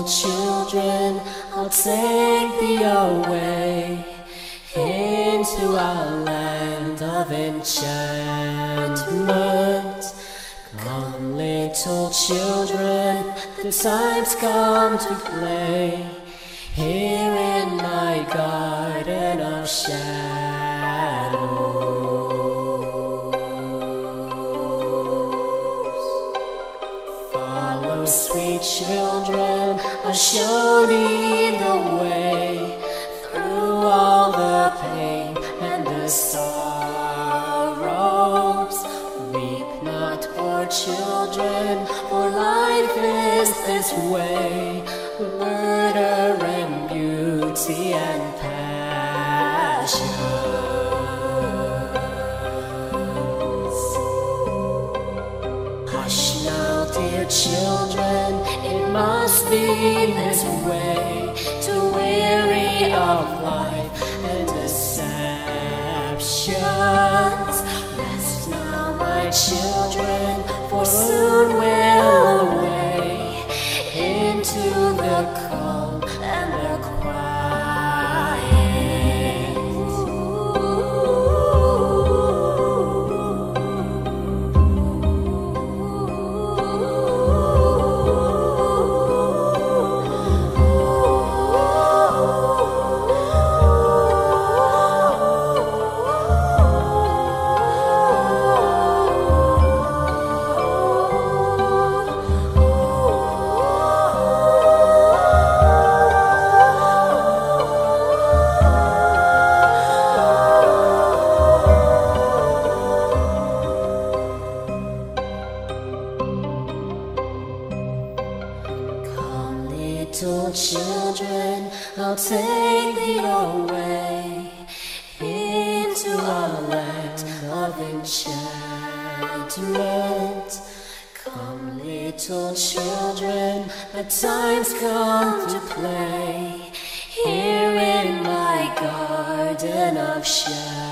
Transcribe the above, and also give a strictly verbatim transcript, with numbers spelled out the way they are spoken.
children, I'll take thee away into our land of enchantment. Come, little children, the time's come to play here in my garden of shadows. Follow, sweet children, I'll show thee the way through all the pain and the sorrows. Weep not, poor children, for life is this way, murder and beauty and passions. Hush now, dear children, it must be this way, to weary of life and deceptions. Rest now, my children, for soon we'll away into the calm and the quiet. Little children, I'll take thee away into our land of enchantment. Come, little children, the time's come to play here in my garden of shadows.